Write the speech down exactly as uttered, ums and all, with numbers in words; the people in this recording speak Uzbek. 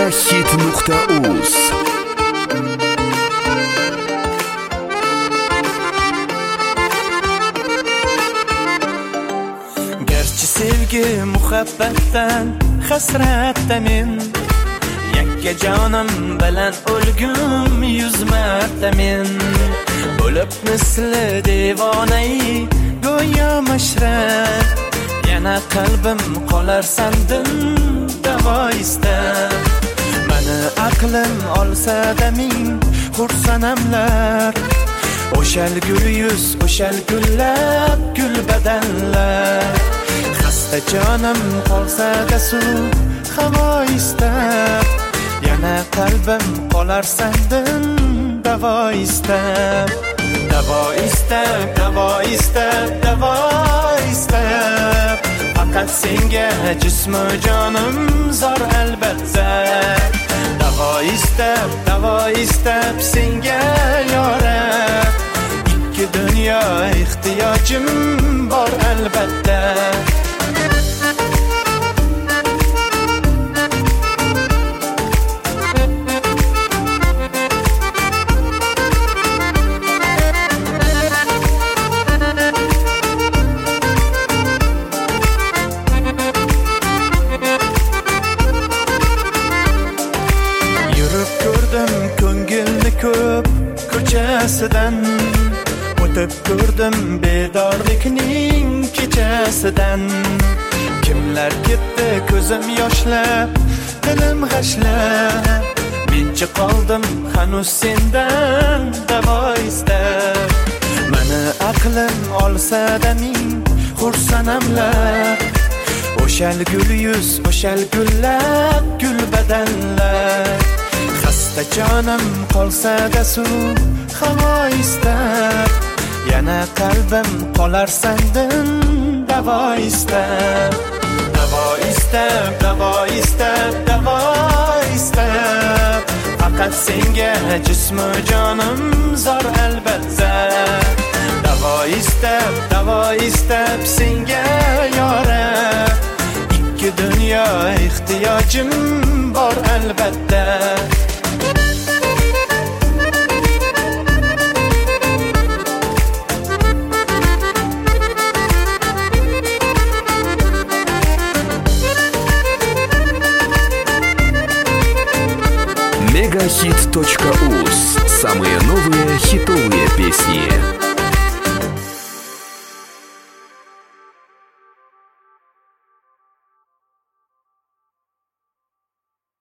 megahit nuqta uz. Gerçi sevgi muhabbatdan hasratda men, yakka jonim bilan o'lgum yuz marta men. Bo'lib misli devonai go'yo mashrat, yana qalbim qolar sandim davo istab. Mani aqlim olsa-da ming xursanamlar, o'shal gul yuz, o'shal gullab gul badanlar. Xasta jonim qolsa-da suv havo istab, yana qalbim qolar sandim davo istab. Davo istab, davo istab, davo istab. Faqat senga jismu jonim zor albatta. Davo istab, davo istab senga yorab. Ikki dunyo ehtiyojim bor albatta. Ko'ngilni ko'p ko'chasidan o'tib ko'rdim bedorlikning kechasidan. Kimlar ketdi ko'zim yoshlab, dilim g'ashlab. Menchi qoldim hanuz sendan davo istab. Mani aqlim olsa-da ming xursanamlar, o'shal gul yuz, o'shal gullab gul badanlar. Xasta jonim qolsa-da suv havo istab, yana qalbim qolar sandim davo istab. Davo istab, davo istab, davo istab. Faqat senga jismu jonim zor albatta. Davo istab, davo istab senga yorab. Ikki dunyo ehtiyojim bor albatta. megahit точка уз. Самые новые хитовые песни.